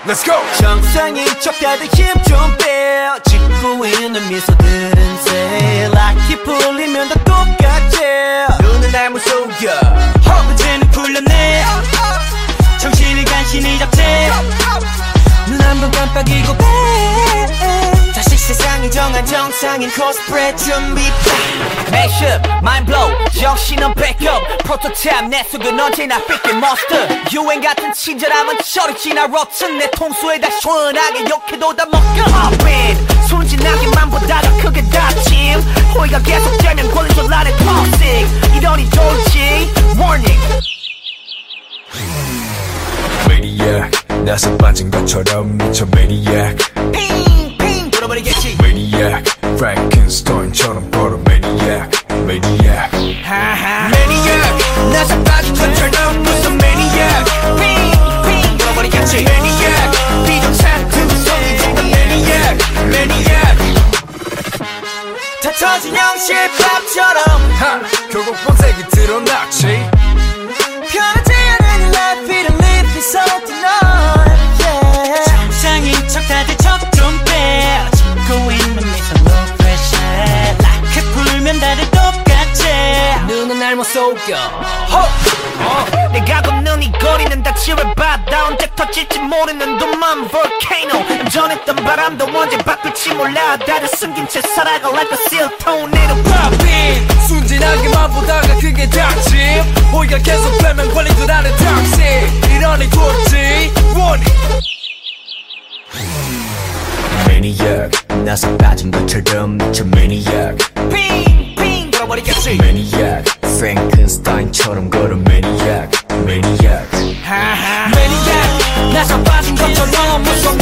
Let's go. 정상인 척 다들 힘 좀 빼. 짓고 있는 미소들은 새 락이 풀리면 다 똑같지. 눈은 날 무속여 허브제는 풀렸네. 정신을 간신히 잡채. 눈 한 번 깜빡이고 빼. 다시 세상이 정한 정상인 코스프레 준비. Mashup, mind blow, 정신은 backup. 프로토타입 내 속은 언제나 삐끗 monster. 유행 같은 친절함은 저리 지나 rotten. 내 통수에다 시원하게 욕해도 다 먹여. Pop in, 순진하게만 보다가 크게 다짐. 호의가 계속되면 권리줄 안에 toxic. 이러니 돌지, warning. Maniac, 나서 빠진 것처럼 미쳐 Maniac. 핑핑 돌아버리겠지. Maniac, Frankenstein처럼 걸어 Maniac. Maniac, Maniac, 나서 빠진 것처럼 무슨 Maniac. 핑핑 돌아버리겠지. Maniac, 비정상 두성이 정말 Maniac. Maniac, 다 터진 영실밥처럼 결국 본색이 드러났지. 편하지 않은 life, 이런 live is all tonight. Yeah. 정상인 척 다들 척 좀 빼. 짓고 있는 미소 no pressure. 라크 풀면 다들 똑같지. 눈은 날 못 속여. 내가 걷는 이 거리는 다 지뢰바다. 언제 터질지 모르는 둠만 volcano. 전했던 바람도 언제 바뀔지 몰라. 다들 숨긴 채 살아가 like a seal tornado. Pop in, 순진하게만 보다가 그게 닥침. 호의가 계속 빼면 권리줄 안에 toxic. 이러니 돌지 warning. Maniac, 나서 빠진 것처럼 미쳐 Maniac. 핑핑 돌아버리겠지. Maniac, Frankenstein처럼 걸어 Maniac. Maniac, Maniac, 나서 빠진 것처럼 무서워